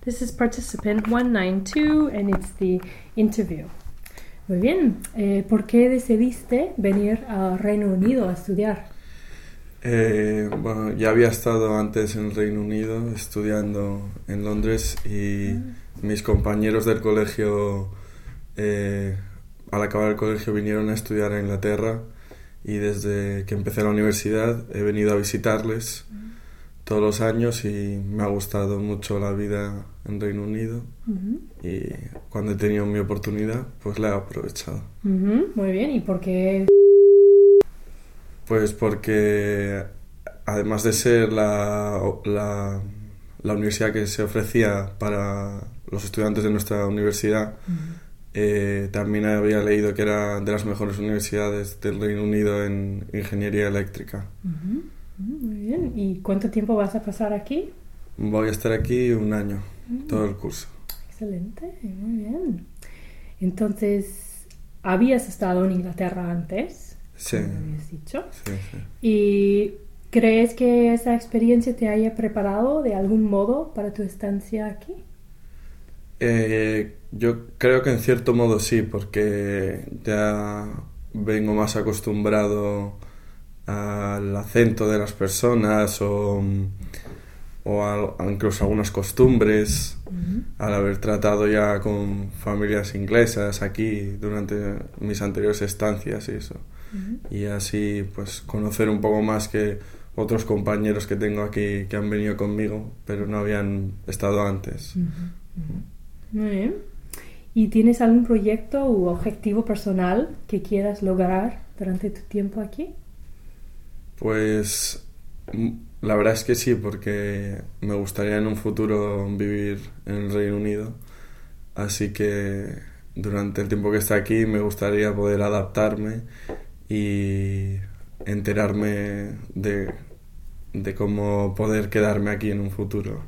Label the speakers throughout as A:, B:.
A: This is participant 192 and it's the interview. Muy bien. ¿Por qué decidiste venir al Reino Unido a estudiar?
B: Bueno, ya había estado antes en el Reino Unido estudiando en Londres y mis compañeros del colegio, al acabar el colegio, vinieron a estudiar a Inglaterra y desde que empecé la universidad he venido a visitarles todos los años y me ha gustado mucho la vida en Reino Unido y cuando he tenido mi oportunidad pues la he aprovechado.
A: Muy bien. ¿Y por qué?
B: Pues porque además de ser la universidad que se ofrecía para los estudiantes de nuestra universidad, también había leído que era de las mejores universidades del Reino Unido en ingeniería eléctrica.
A: Muy bien. ¿Y cuánto tiempo vas a pasar aquí?
B: Voy a estar aquí un año, todo el curso.
A: Excelente, muy bien. Entonces, ¿habías estado en Inglaterra antes?
B: Sí.
A: Como habías dicho.
B: Sí.
A: ¿Y crees que esa experiencia te haya preparado de algún modo para tu estancia aquí?
B: Yo creo que en cierto modo sí, porque ya vengo más acostumbrado al acento de las personas o incluso algunas costumbres, al haber tratado ya con familias inglesas aquí durante mis anteriores estancias y eso. Y así pues conocer un poco más que otros compañeros que tengo aquí que han venido conmigo pero no habían estado antes.
A: Muy bien. ¿Y tienes algún proyecto u objetivo personal que quieras lograr durante tu tiempo aquí?
B: Pues la verdad es que sí, porque me gustaría en un futuro vivir en el Reino Unido, así que durante el tiempo que esté aquí me gustaría poder adaptarme y enterarme de cómo poder quedarme aquí en un futuro.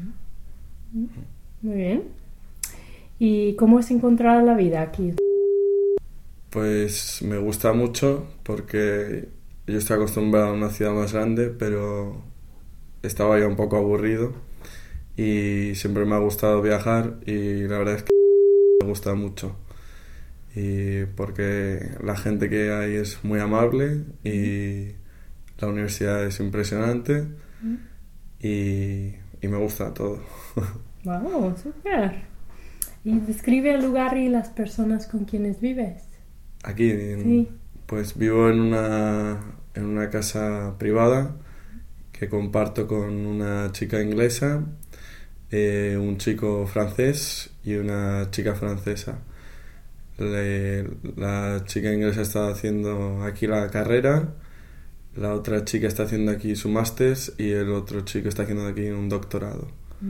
A: Muy bien. ¿Y cómo has encontrado la vida aquí?
B: Pues me gusta mucho porque yo estoy acostumbrado a una ciudad más grande, pero estaba ya un poco aburrido y siempre me ha gustado viajar y la verdad es que me gusta mucho. Y porque la gente que hay es muy amable y la universidad es impresionante y me gusta todo.
A: ¡Wow! ¡Súper! ¿Y describe el lugar y las personas con quienes vives?
B: Aquí,
A: Sí.
B: pues vivo en una casa privada que comparto con una chica inglesa, un chico francés y una chica francesa. La chica inglesa está haciendo aquí la carrera, la otra chica está haciendo aquí su máster y el otro chico está haciendo aquí un doctorado.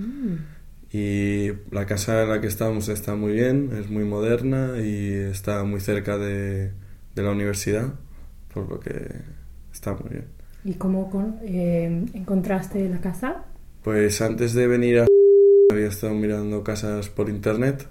B: Y la casa en la que estamos está muy bien, es muy moderna y está muy cerca de la universidad, por lo que está muy bien.
A: ¿Y cómo encontraste la casa?
B: Pues antes de venir había estado mirando casas por internet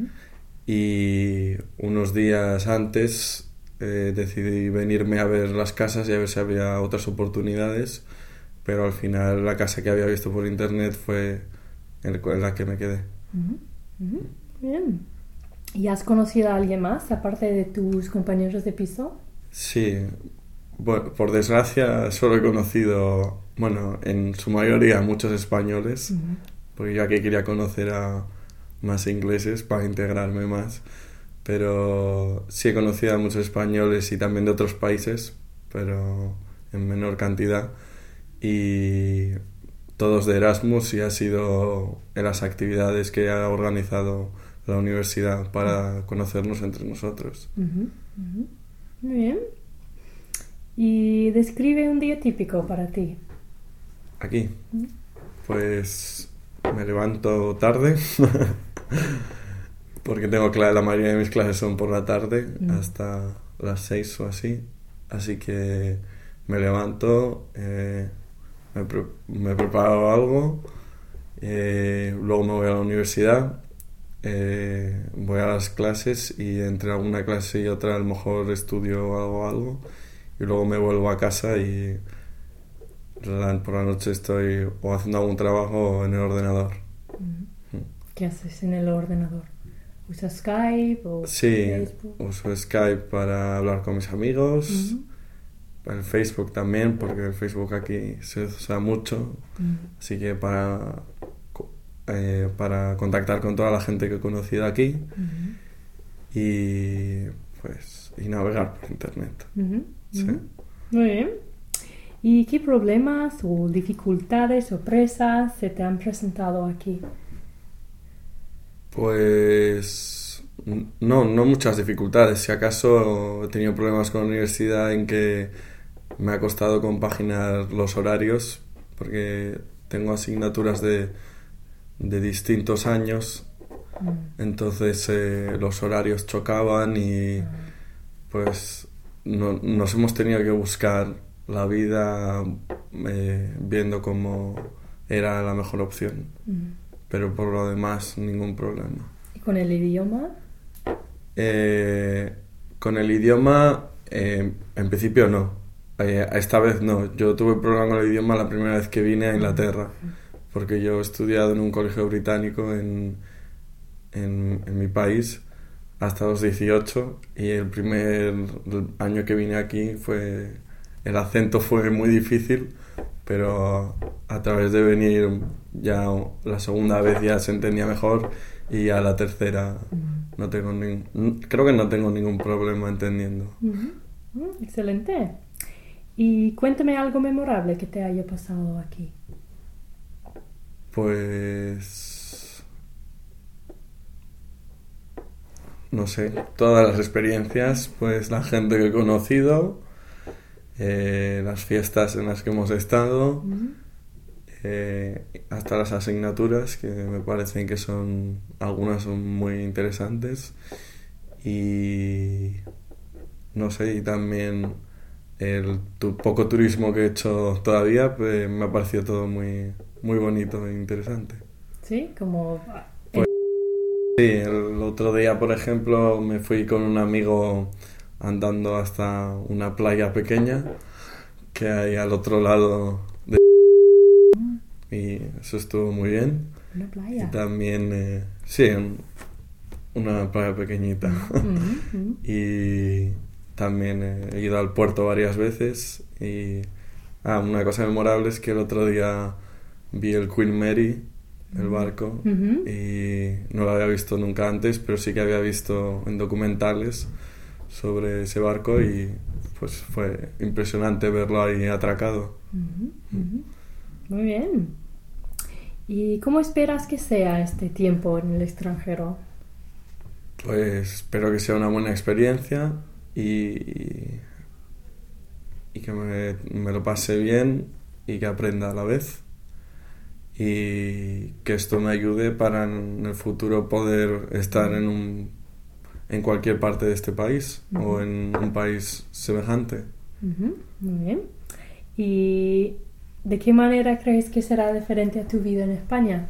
B: y unos días antes decidí venirme a ver las casas y a ver si había otras oportunidades, pero al final la casa que había visto por internet fue en la que me quedé.
A: Bien. ¿Y has conocido a alguien más aparte de tus compañeros de piso?
B: Sí, bueno, por desgracia solo he conocido, bueno, en su mayoría muchos españoles, porque yo aquí quería conocer a más ingleses para integrarme más, pero sí he conocido a muchos españoles y también de otros países, pero en menor cantidad, y todos de Erasmus, y ha sido en las actividades que ha organizado la universidad para conocernos entre nosotros.
A: Muy bien. ¿Y describe un día típico para ti?
B: Aquí, pues me levanto tarde porque tengo la mayoría de mis clases son por la tarde hasta las 6 o así que me levanto, me preparo algo, luego me voy a la universidad, voy a las clases y entre alguna clase y otra a lo mejor estudio o hago algo y luego me vuelvo a casa y por la noche estoy o haciendo algún trabajo o en el ordenador.
A: ¿Qué haces en el ordenador? ¿Usas Skype o
B: Sí,
A: Facebook?
B: uso Skype para hablar con mis amigos,
A: Ujú.
B: el Facebook también, porque el Facebook aquí se usa mucho, así que para contactar con toda la gente que he conocido aquí
A: Ujú.
B: y y navegar por internet.
A: Ujú.
B: Sí.
A: Ujú. Muy bien. ¿Y qué problemas o dificultades o presas se te han presentado aquí?
B: Pues no muchas dificultades. Si acaso he tenido problemas con la universidad en que me ha costado compaginar los horarios porque tengo asignaturas de distintos años, entonces los horarios chocaban y pues nos hemos tenido que buscar la vida viendo cómo era la mejor opción. Pero por lo demás, ningún problema.
A: ¿Y con el idioma?
B: Con el idioma, en principio no. Esta vez no. Yo tuve problema con el idioma la primera vez que vine a Inglaterra, porque yo he estudiado en un colegio británico en mi país hasta los 18 y el primer año que vine aquí el acento fue muy difícil, pero a través de venir ya la segunda vez ya se entendía mejor y a la tercera creo que no tengo ningún problema entendiendo.
A: Excelente. Y cuéntame algo memorable que te haya pasado aquí.
B: Pues no sé, todas las experiencias, pues la gente que he conocido, las fiestas en las que hemos estado, hasta las asignaturas que me parecen que algunas son muy interesantes y no sé, y también el poco turismo que he hecho todavía, pues me ha parecido todo muy, muy bonito e interesante.
A: ¿Sí? Como...
B: Pues sí, el otro día, por ejemplo, me fui con un amigo andando hasta una playa pequeña que hay al otro lado y eso estuvo muy bien.
A: Una playa.
B: Y también, sí, una playa pequeñita. Y también he ido al puerto varias veces y una cosa memorable es que el otro día vi el Queen Mary, el barco, y no lo había visto nunca antes, pero sí que había visto en documentales sobre ese barco y pues fue impresionante verlo ahí atracado.
A: Muy bien. ¿Y cómo esperas que sea este tiempo en el extranjero?
B: Pues espero que sea una buena experiencia y que me lo pase bien y que aprenda a la vez y que esto me ayude para en el futuro poder estar en cualquier parte de este país o en un país semejante.
A: Muy bien. ¿Y de qué manera crees que será diferente a tu vida en España?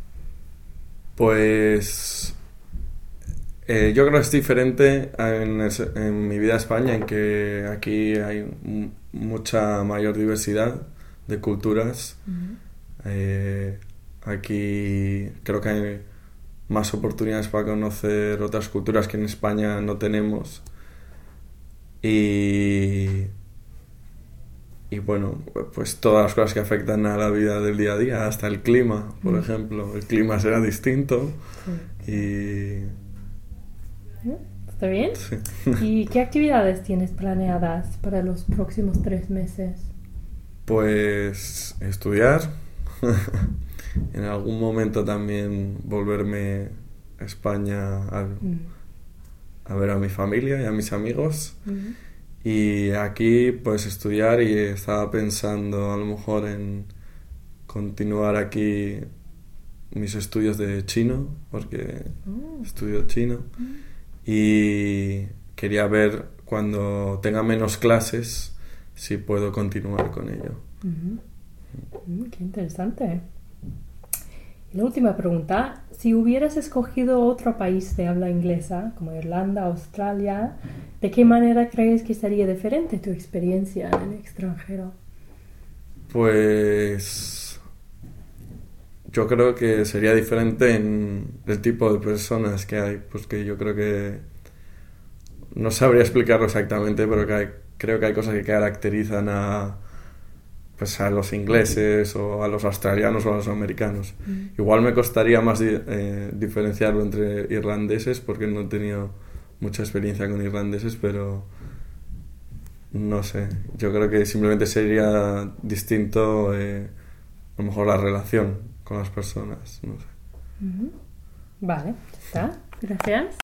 B: Pues yo creo que es diferente en mi vida en España, en que aquí hay mucha mayor diversidad de culturas. Aquí creo que hay más oportunidades para conocer otras culturas que en España no tenemos. Y bueno, pues todas las cosas que afectan a la vida del día a día, hasta el clima, por ejemplo. El clima será distinto y...
A: ¿Está bien?
B: Sí.
A: ¿Y qué actividades tienes planeadas para los próximos 3 meses?
B: Pues estudiar, en algún momento también volverme a España a ver a mi familia y a mis amigos. Y aquí pues estudiar y estaba pensando a lo mejor en continuar aquí mis estudios de chino, porque estudio chino. Y quería ver cuando tenga menos clases si puedo continuar con ello.
A: Qué interesante. Y la última pregunta, si hubieras escogido otro país de habla inglesa, como Irlanda, Australia, ¿de qué manera crees que sería diferente tu experiencia en el extranjero?
B: Pues yo creo que sería diferente en el tipo de personas que hay, pues que yo creo que no sabría explicarlo exactamente, pero creo que hay cosas que caracterizan pues a los ingleses o a los australianos o a los americanos. Igual me costaría más diferenciarlo entre irlandeses porque no he tenido mucha experiencia con irlandeses, pero no sé, yo creo que simplemente sería distinto a lo mejor la relación con las personas, no sé.
A: Vale, ya está. Gracias.